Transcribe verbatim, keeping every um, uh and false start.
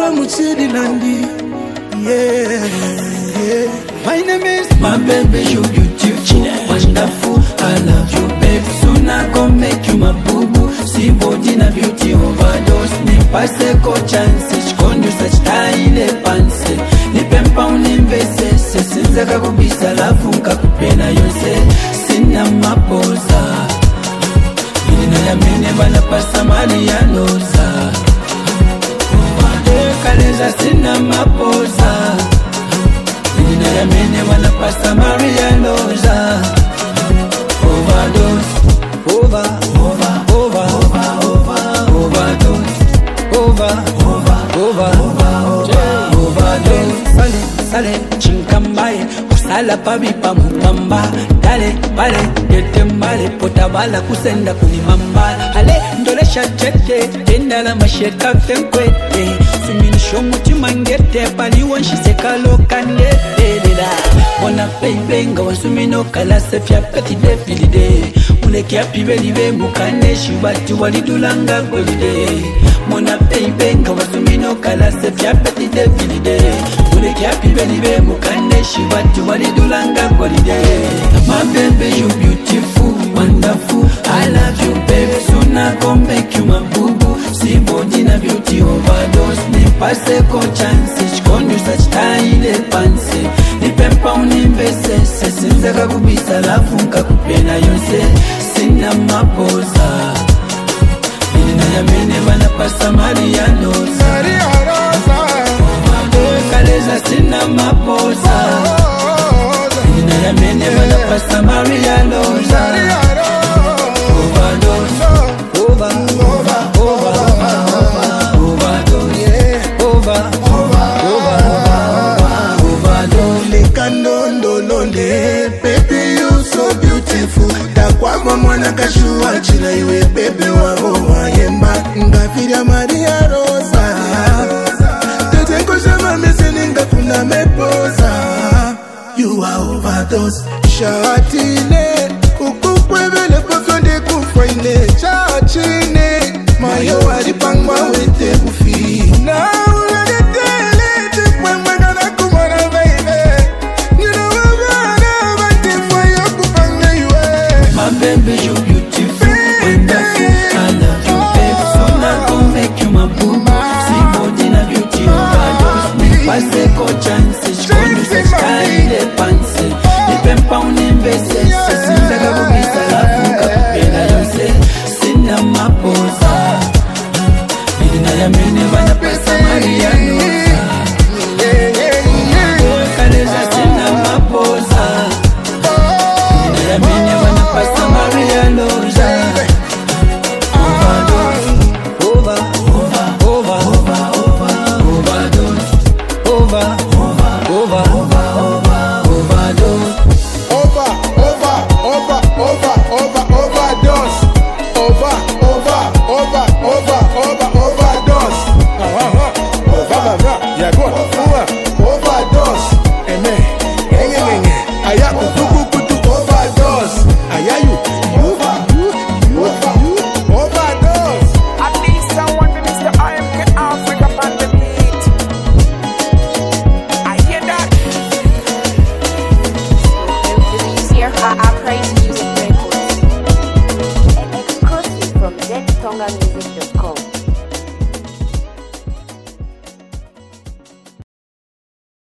Baba Muchidi Nandi. Yeah, yeah. My name is my baby, you beautiful, wonderful. I love you, babe. Soon I gon' make you my boo boo. See body na beauty overdose. Ni passe ko chance, shkondu such style panse. Ni pempa unimbese, se sinza kakubisa lafu nkakupena yonse. Sina mapoza, nina ya mene bana pasa marianoza. Kaleza sina mapoza, nina ya mene bana pasa marianoza. Overdose, over, over, over, over, over, overdose, over, over, over, over, overdose. Sale, sale, chinkambaye, kusala pabi pamupamba. Dale, bale, yete mbale, potabala kusenda kunimambala. Ale, ndolesha chete, tenda la masheka fenkwete. Suminisho mutima ngete, pali wanshise loka ndete. Mona peipenga wasumino kala sefya peti defilide. Muleke apibelive mukane shibati walidulanga golide. Mona peipenga wasumino kala sefya peti defilide. Muleke apibelive mukane shibati walidulanga golide. My baby, you beautiful, wonderful. I love you, baby. Soon I gon' make you my boo boo. See body na beauty overdose. Ni passe ko chance, shkondu such style panse. Ni pempa unimbese, se sinza kakubisa lafu nkakupena yonse. Sina mapoza, nina ya mene bana pasa marianoza. Kaleza sina mapoza, nina ya mene bana pasa marianoza. Overdose, over, over, over, over, overdose, over, over, over, overdose. Lekandondo londe, baby you so beautiful. Takwama mwana kashua chila iwe baby wao wayemba. Ngafira Maria Rosa, tetengo shama meseninga kuna mepoza. You are overdose. Shatine, kukukwebele kufyonde kufwaine. Chachine, mayo walipangwa wete kufi. Na uladetele, tekwe mwengana kumana baby. You know I'm gonna bate for you kupanga yue. My baby, you beautiful, wonderful. I love you, babe. Soon I gon' make you my boo boo. See body na beauty overdose. Ni passe ko chance, shkondu such style panse. Ni pempa unimbese, se sinza kakubisa lafu nkakupena yonse. Sina mapoza, nina ya mene bana pasa marianoza. Kaleza sina mapoza, nina ya mene bana pasa marianoza. Overdose, over, over, over, over, over, overdose, over, over, over, over, over, overdose. Over, over, over, over, over, overdose. Over, over, over, over, over, overdose. Uh-huh. Yeah, go on. Overdose. Amen. Enge, enge. Aya, kuku, kuku, overdose. Aya, you. You, you, you, you, overdose. I need someone to Mister I M K Africa on the beat. I hear that. Here are our praise music records. Exclusive from Jet Tonga Music dot com.